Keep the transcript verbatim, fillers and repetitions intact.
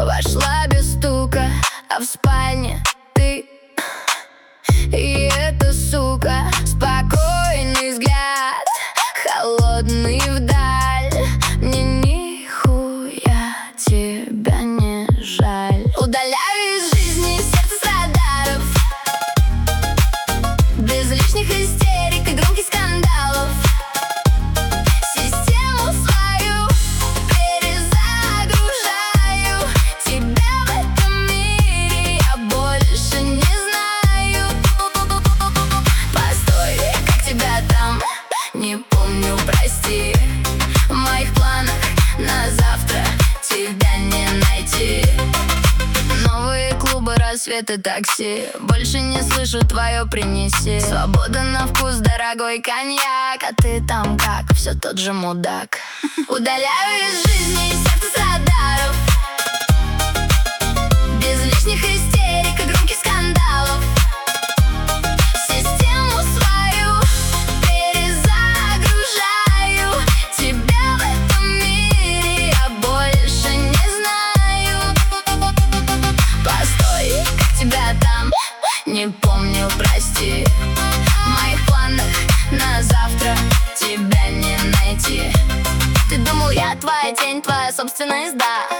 Вошла без стука, а в спальне ты. И эта сука, спокойный взгляд, холодный вдаль. Мне нихуя тебя не жаль. Удаляю из жизни сердце с радаров, без лишних истерик и громких скандалов. Систему свою перезагружаю. Тебя в этом мире я больше не знаю. Постой, как тебя там? Не помню, прости. В моих планах на завтра тебя не найти. Новые клубы, рассветы, такси. Больше не слышу твое принеси. Свобода на вкус, дорогой коньяк. А ты там как? Все тот же мудак. Удаляю из жизни сердце с радаров, без лишних истерик и громких скандалов. Систему свою перезагружаю. Тебя в этом мире я больше не знаю. Постой, как тебя там? Не помню, прости. В моих планах на завтра тебя не найти. Ты думал, я твоя тень, твоя собственная езда.